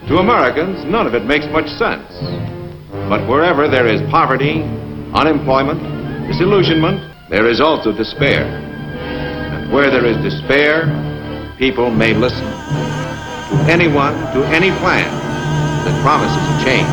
To Americans, none of it makes much sense. But wherever there is poverty, unemployment, disillusionment, there is also despair. And where there is despair, people may listen to anyone, to any plan that promises a change.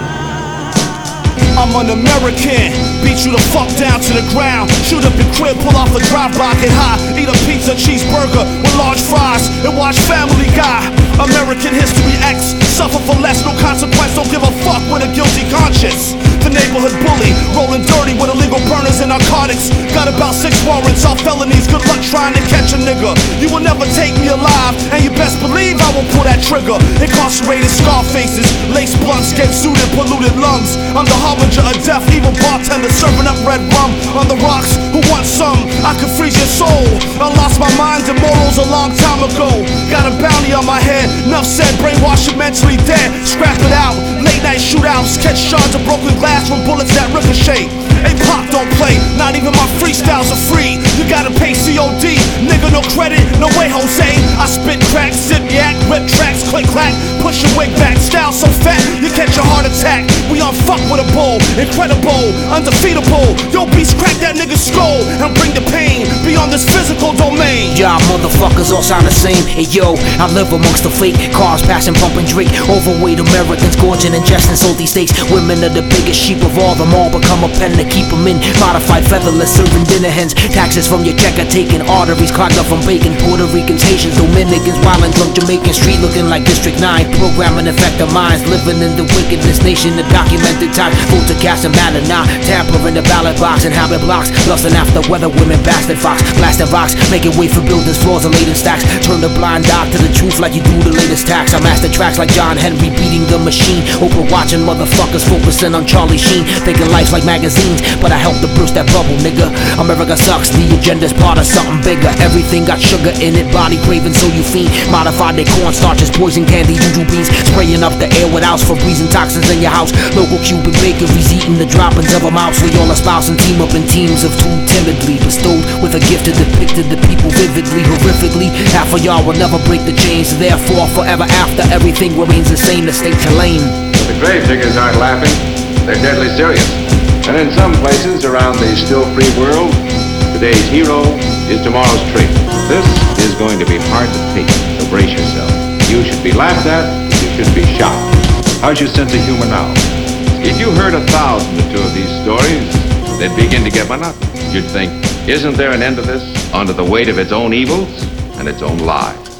I'm an American, beat you the fuck down to the ground. Shoot up your crib, pull off the drive-by, get high. Eat a pizza, cheeseburger with large fries and watch Family Guy. American History X, suffer for less, no consequence, don't give a fuck with a guilty conscience. The neighborhood bully, rolling dirty with illegal burners and narcotics. Got about 6 warrants, all felonies, good luck trying to catch a nigga. You will never take me alive, and you best believe I will pull that trigger. Incarcerated scar faces, lace blunts, get suited, polluted lungs. I'm the harbinger of death, evil bartender serving up red rum. On the rocks, who wants some? I could freeze your soul. I lost my mind and morals a long time ago. Got a bounty on my head, enough said, brainwash you mentally dead. Scrap it out, late night shootouts, catch shards of broken glass from bullets that ricochet. Hey, Pop don't play, not even my freestyles are free. You gotta pay COD, nigga, no credit, no way, Jose. I spit crack, sip yak, rip tracks, click clack, push your wig back, style so fat, you catch a heart attack. We on fuck with a bull, incredible, undefeatable. Yo, beast, crack that nigga's skull and bring the pain beyond this physical domain. Y'all motherfuckers all sound the same. Hey yo, I live amongst the fake cars passing, pumping Drake. Overweight Americans gorging, ingesting salty steaks. Women are the biggest sheep of all, them all become a pen to keep them in. Modified featherless, serving dinner hens. Taxes from your check are taken, arteries clogged up from bacon. Puerto Ricans, Haitians, Dominicans, wild and drunk Jamaican, street looking like District 9. Programming affect their minds, living in the wickedness nation. The documented time, vote to cast a matter now. Tamper in the ballot box and habit blocks. Lusting after weather women, bastard fox. Blasting vox, making way for buildings, floors and laid in stacks. Turn the blind eye to the truth like you do the latest tax. I master tracks like John Henry beating the machine. Oprah watching motherfuckers focusing on Charlie Sheen. Thinking life's like magazines, but I help to burst that bubble, nigga. America sucks, the agenda's part of something bigger. Everything got sugar in it, body craving so you fiend. Modified their cornstarches, poison candy, juju beans. Spraying up the air with ounce for breezing toxins in your house. Local Cuban bakeries eating the droppings of a mouse. We all espouse and team up in teams of two timidly bestowed with a gift to depict the people vividly, horrifically. Half of y'all will never break the chains, therefore forever after everything remains the same. The state's lame. The grave diggers aren't laughing, they're deadly serious. And in some places around the still free world, today's hero is tomorrow's traitor. This is going to be hard to take, so brace yourself. You should be laughed at, you should be shocked. How's your sense of humor now? If you heard 1,000 or 2 of these stories, they'd begin to get monotonous. You'd think, isn't there an end to this? Under the weight of its own evils and its own lies.